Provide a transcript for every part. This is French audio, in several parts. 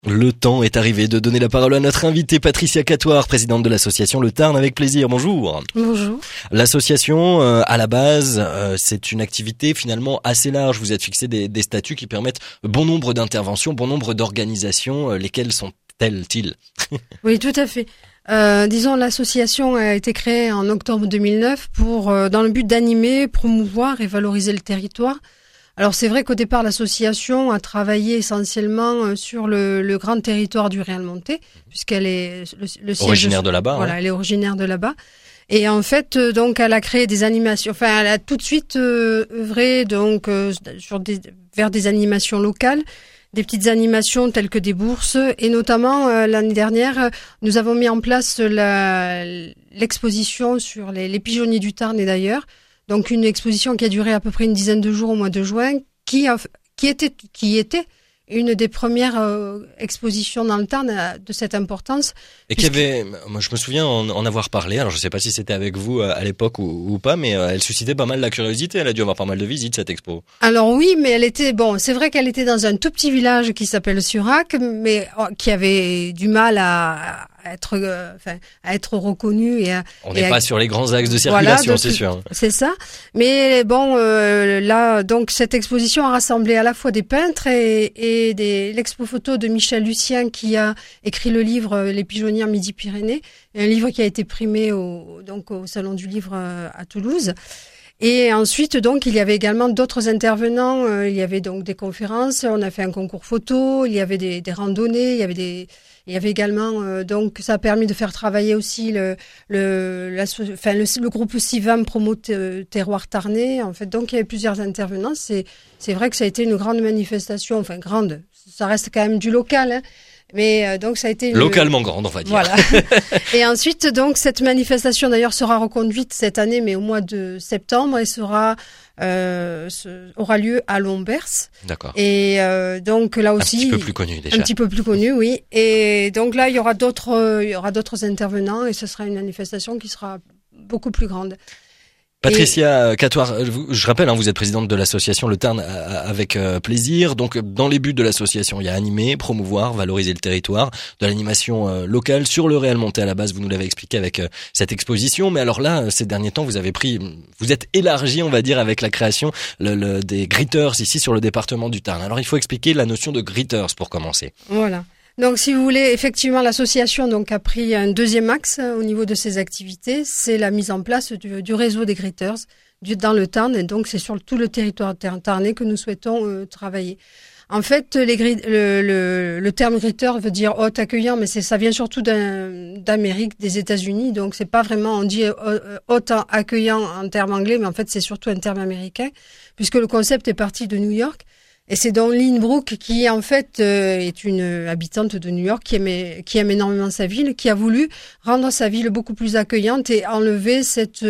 Le temps est arrivé de donner la parole à notre invitée Patricia Catoire, présidente de l'association Le Tarn avec plaisir. Bonjour. Bonjour. L'association, à la base, c'est une activité finalement assez large. Vous êtes fixé des statuts qui permettent bon nombre d'interventions, bon nombre d'organisations. Lesquelles sont-elles-ils? Oui, tout à fait. Disons, l'association a été créée en octobre 2009 dans le but d'animer, promouvoir et valoriser le territoire. Alors c'est vrai qu'au départ l'association a travaillé essentiellement sur le grand territoire du Réal-Montais, puisqu'elle est le siège originaire de là-bas. Voilà, hein. Elle est originaire de là-bas. Et en fait, donc elle a créé des animations. Enfin, elle a tout de suite œuvré donc vers des animations locales, des petites animations telles que des bourses, et notamment l'année dernière, nous avons mis en place l'exposition sur les pigeonniers du Tarn et d'ailleurs. Donc une exposition qui a duré à peu près une dizaine de jours au mois de juin, qui était une des premières expositions dans le Tarn de cette importance. Et moi je me souviens en avoir parlé, alors je sais pas si c'était avec vous à l'époque ou pas, mais elle suscitait pas mal la curiosité, elle a dû avoir pas mal de visites cette expo. Alors oui, mais c'est vrai qu'elle était dans un tout petit village qui s'appelle Surac, mais qui avait du mal à être reconnu on n'est pas sur les grands axes de circulation, voilà, c'est sûr. C'est ça. Mais bon, là, donc cette exposition a rassemblé à la fois des peintres et l'expo photo de Michel Lucien qui a écrit le livre Les pigeonniers en Midi-Pyrénées, un livre qui a été primé au Salon du Livre à Toulouse. Et ensuite, donc, il y avait également d'autres intervenants. Il y avait donc des conférences. On a fait un concours photo. Il y avait des randonnées. Il y avait également, donc, ça a permis de faire travailler aussi le groupe Sivam Promo Terroir Tarnais. En fait, donc, il y avait plusieurs intervenants. C'est vrai que ça a été une grande manifestation. Enfin, grande. Ça reste quand même du local, hein. Mais donc ça a été localement grande, on va dire. Voilà. Et ensuite, donc cette manifestation d'ailleurs sera reconduite cette année, mais au mois de septembre, et aura lieu à Lombers. D'accord. Et donc là aussi, un petit peu plus connu déjà. Un petit peu plus connu, oui. Et donc là, il y aura d'autres intervenants, et ce sera une manifestation qui sera beaucoup plus grande. Patricia Catoire, je rappelle, vous êtes présidente de l'association Le Tarn avec plaisir. Donc, dans les buts de l'association, il y a animer, promouvoir, valoriser le territoire, de l'animation locale sur le Réal-Montais à la base. Vous nous l'avez expliqué avec cette exposition. Mais alors là, ces derniers temps, vous êtes élargi, on va dire, avec la création des Gritters ici sur le département du Tarn. Alors, il faut expliquer la notion de Gritters pour commencer. Voilà. Donc, si vous voulez, effectivement, l'association donc a pris un deuxième axe au niveau de ses activités, c'est la mise en place du réseau des Gritters dans le Tarn, et donc c'est sur tout le territoire tarnais que nous souhaitons travailler. En fait, le terme Gritter veut dire hôte accueillant, mais ça vient surtout d'Amérique, des États-Unis, donc c'est pas vraiment, on dit hôte accueillant en termes anglais, mais en fait c'est surtout un terme américain, puisque le concept est parti de New York. Et c'est donc Lynn Brooke qui en fait est une habitante de New York qui aime énormément sa ville, qui a voulu rendre sa ville beaucoup plus accueillante et enlever cette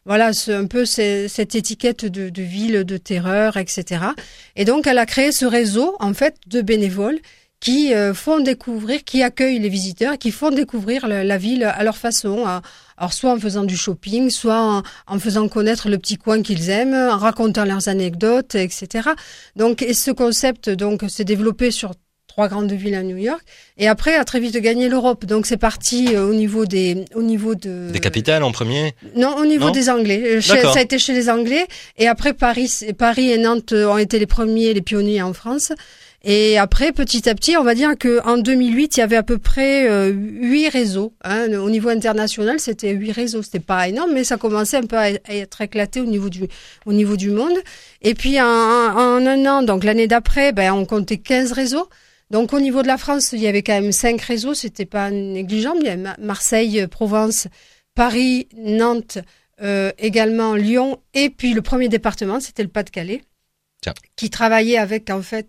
étiquette de ville de terreur, etc. Et donc elle a créé ce réseau en fait de bénévoles qui qui accueillent les visiteurs, qui font découvrir la ville à leur façon. Alors soit en faisant du shopping, soit en faisant connaître le petit coin qu'ils aiment, en racontant leurs anecdotes, etc. Donc, et ce concept s'est développé sur 3 grandes villes à New York, et après a très vite gagné l'Europe. Donc c'est parti au niveau des capitales en premier. Non, au niveau des Anglais. Ça a été chez les Anglais, et après Paris et Nantes ont été les pionniers en France. Et après, petit à petit, on va dire que en 2008, il y avait à peu près 8 réseaux. Au niveau international, c'était 8 réseaux. C'était pas énorme, mais ça commençait un peu à être éclaté au niveau du monde. Et puis en un an, donc l'année d'après, on comptait 15 réseaux. Donc au niveau de la France, il y avait quand même 5 réseaux. C'était pas négligeable. Il y avait Marseille, Provence, Paris, Nantes, également Lyon. Et puis le premier département, c'était le Pas-de-Calais, qui travaillait avec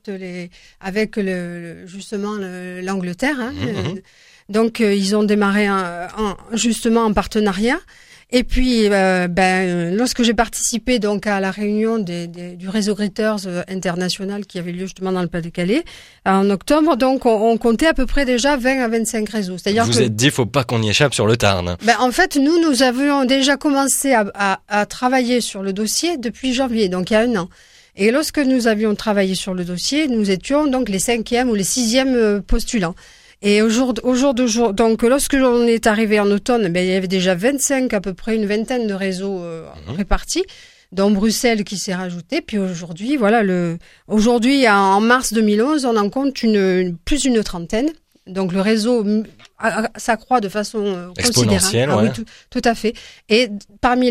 l'Angleterre. Donc ils ont démarré justement en partenariat. Et puis lorsque j'ai participé donc à la réunion du réseau Gritters international qui avait lieu justement dans le Pas-de-Calais en octobre, donc on comptait à peu près déjà 20 à 25 réseaux. C'est-à-dire vous êtes dit faut pas qu'on y échappe sur le Tarn. En fait nous avions déjà commencé à travailler sur le dossier depuis janvier, donc il y a un an. Et lorsque nous avions travaillé sur le dossier, nous étions donc les 5e ou les 6e postulants. Et au jour donc lorsque on est arrivé en automne, il y avait déjà 25, à peu près une vingtaine de réseaux répartis, dont Bruxelles qui s'est rajouté. Puis aujourd'hui, aujourd'hui, en mars 2011, on en compte plus d'une trentaine. Donc le réseau s'accroît de façon exponentielle, considérable. Oui, tout à fait. Et parmi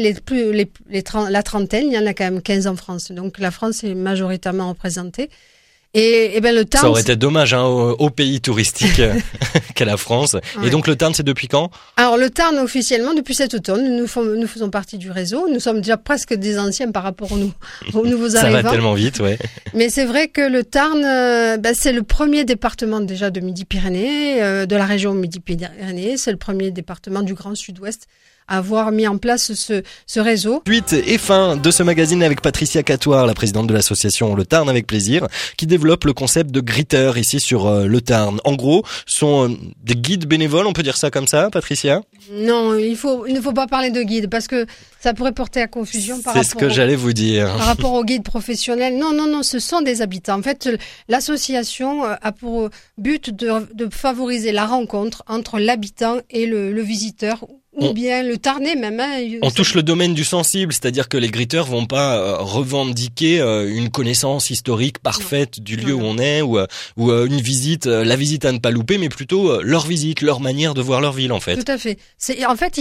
la trentaine, il y en a quand même 15 en France. Donc la France est majoritairement représentée. Et le Tarn, ça aurait été dommage au pays touristique qu'est la France. Ouais. Et donc le Tarn, c'est depuis quand? Alors le Tarn, officiellement, depuis cet automne, nous faisons partie du réseau. Nous sommes déjà presque des anciens par rapport aux nouveaux arrivants. Ça va tellement vite, ouais. Mais c'est vrai que le Tarn, c'est le premier département déjà de Midi-Pyrénées, de la région Midi-Pyrénées. C'est le premier département du Grand Sud-Ouest à avoir mis en place ce réseau. Suite et fin de ce magazine avec Patricia Catoire, la présidente de l'association Le Tarn avec plaisir, qui développe le concept de Gritter ici sur le Tarn. En gros, sont des guides bénévoles, on peut dire ça comme ça, Patricia? Non, il ne faut pas parler de guides parce que ça pourrait porter à confusion c'est ce que j'allais vous dire. Par rapport aux guides professionnels. Non, ce sont des habitants. En fait, l'association a pour but de favoriser la rencontre entre l'habitant et le visiteur. Ou bien le Tarnais même. On touche le domaine du sensible, c'est-à-dire que les gritteurs vont pas revendiquer une connaissance historique parfaite du lieu où on est ou une visite, la visite à ne pas louper, mais plutôt leur visite, leur manière de voir leur ville en fait. Tout à fait. En fait,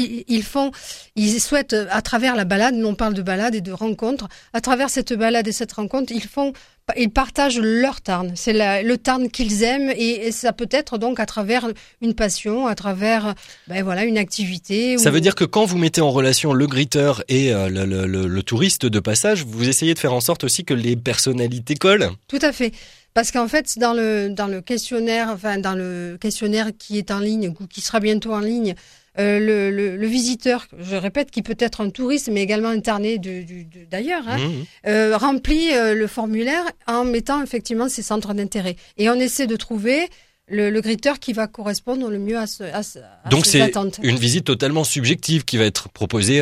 ils souhaitent à travers la balade, nous on parle de balade et de rencontre, à travers cette balade et cette rencontre, ils partagent leur Tarn. C'est le Tarn qu'ils aiment et ça peut être donc à travers une passion, à travers une activité. Ça veut dire que quand vous mettez en relation le gritteur et le touriste de passage, vous essayez de faire en sorte aussi que les personnalités collent. Tout à fait. Parce qu'en fait, dans le questionnaire qui est en ligne ou qui sera bientôt en ligne, le visiteur, je répète, qui peut être un touriste, mais également un Tarnais d'ailleurs, remplit le formulaire en mettant effectivement ses centres d'intérêt. Et on essaie de trouver le gritteur qui va correspondre le mieux à ses attentes. Donc c'est une visite totalement subjective qui va être proposée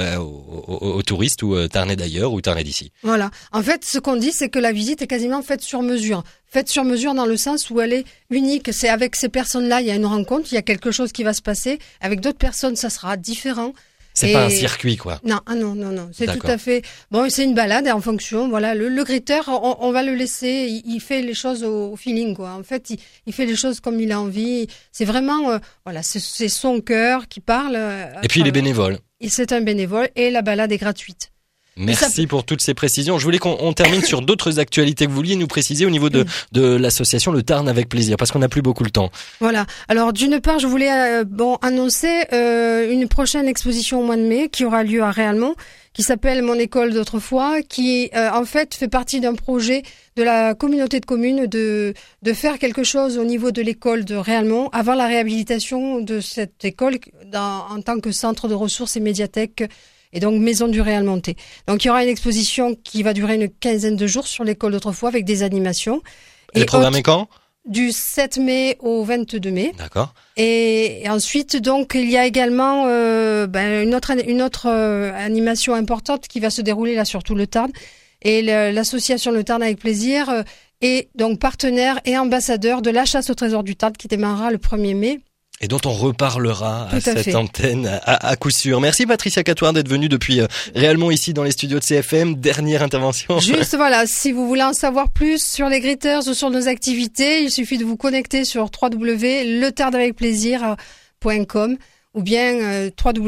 aux touristes ou Tarnais d'ailleurs ou Tarnais d'ici. Voilà. En fait, ce qu'on dit, c'est que la visite est quasiment faite sur mesure. Faite sur mesure dans le sens où elle est unique. C'est avec ces personnes-là, il y a une rencontre, il y a quelque chose qui va se passer. Avec d'autres personnes, ça sera différent. C'est pas un circuit, quoi. Non. C'est D'accord. Tout à fait. Bon, c'est une balade et en fonction, voilà, le gritteur, on va le laisser, il fait les choses au feeling, quoi. En fait, il fait les choses comme il a envie. C'est vraiment, c'est son cœur qui parle. Et puis il est bénévole. C'est un bénévole et la balade est gratuite. Merci pour toutes ces précisions. Je voulais qu'on termine sur d'autres actualités que vous vouliez nous préciser au niveau de l'association Le Tarn avec plaisir, parce qu'on n'a plus beaucoup le temps. Voilà. Alors d'une part, je voulais annoncer une prochaine exposition au mois de mai qui aura lieu à Réalmont, qui s'appelle Mon école d'autrefois, qui en fait fait partie d'un projet de la communauté de communes de faire quelque chose au niveau de l'école de Réalmont avant la réhabilitation de cette école en tant que centre de ressources et médiathèque. Et donc maison du Réalmontais. Donc il y aura une exposition qui va durer une quinzaine de jours sur l'école d'autrefois avec des animations. Elle est programmée quand ? Du 7 mai au 22 mai. D'accord. Et ensuite donc il y a également une autre animation importante qui va se dérouler là sur tout le Tarn. Et l'association Le Tarn avec plaisir est donc partenaire et ambassadeur de la chasse au trésor du Tarn qui démarrera le 1er mai. Et dont on reparlera à cette antenne à coup sûr. Merci Patricia Catoire d'être venue depuis Réalmont ici dans les studios de CFM. Dernière intervention. Juste voilà, si vous voulez en savoir plus sur les Gritters ou sur nos activités, il suffit de vous connecter sur www.letardavecplaisir.com ou bien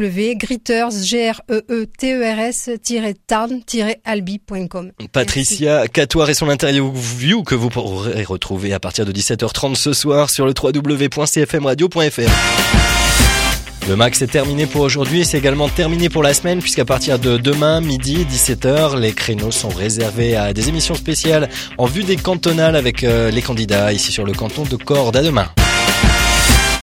gritters-tarn-albi.com. Patricia Catoire et son interview que vous pourrez retrouver à partir de 17h30 ce soir sur le www.cfmradio.fr. Le max est terminé pour aujourd'hui et c'est également terminé pour la semaine puisqu'à partir de demain, midi, 17h, les créneaux sont réservés à des émissions spéciales en vue des cantonales avec les candidats ici sur le canton de Cordes. À demain.